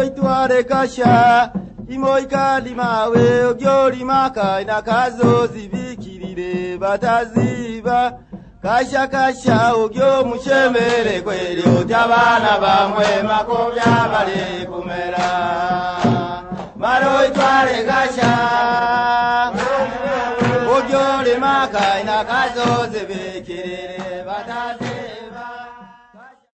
Maro itware kasha imoika limawe ogyoli maka inakazo zibikirire bataziba kasha kasha ogyo mushemere kweli otabana bamwe makobya bali kumera Maro itware kasha ogyoli maka inakazo zibikirire